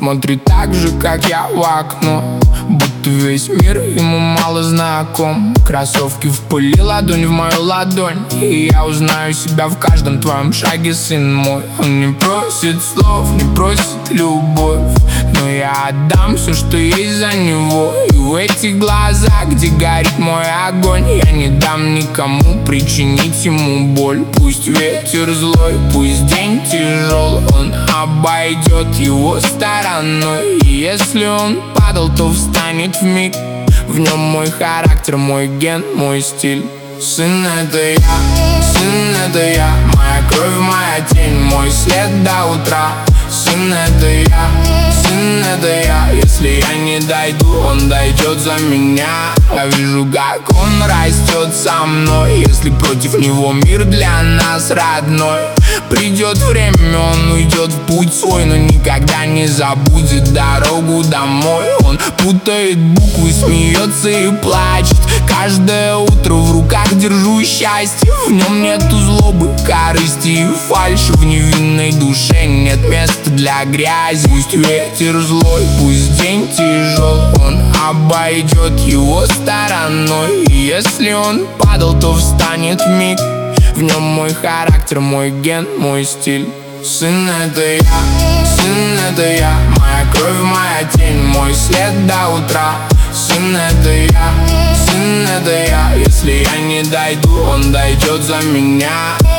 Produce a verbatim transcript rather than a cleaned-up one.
смотрит так же, как я в окно, будто весь мир ему мало знаком. Кроссовки в пыли, ладонь в мою ладонь, и я узнаю себя в каждом твоем шаге, сын мой. Он не просит слов, не просит любовь, но я отдам все, что есть за него. И в этих глазах, где горит мой огонь, я не дам никому причинить ему боль. Пусть ветер злой, пусть день тяжел, он обойдет его стороной. И если он падал, то встанет вмиг. В нем мой характер, мой ген, мой стиль. Сын, это я, сын, это я, моя кровь, моя тень, мой след до утра. Сын, это я, сын, это я. Если я не дойду, он дойдет за меня. Я вижу, как он растет со мной. Если против него мир для нас родной, придет время, он уйдет в путь свой, но никогда не забудет дорогу домой. Он путает буквы, смеется и плачет. Каждое утро в руках держу счастье. В нем нету злобы, корысти и фальши. В невинной душе нет места для грязи. Пусть ветер злой, пусть день тяжел, он обойдет его стороной. И если он падал, то встанет вмиг. В нем мой характер, мой ген, мой стиль. Сын, это я, сын, это я, моя кровь, моя тень, мой след до утра. Сын, это я, сын, это я. Если я не дойду, он дойдет за меня.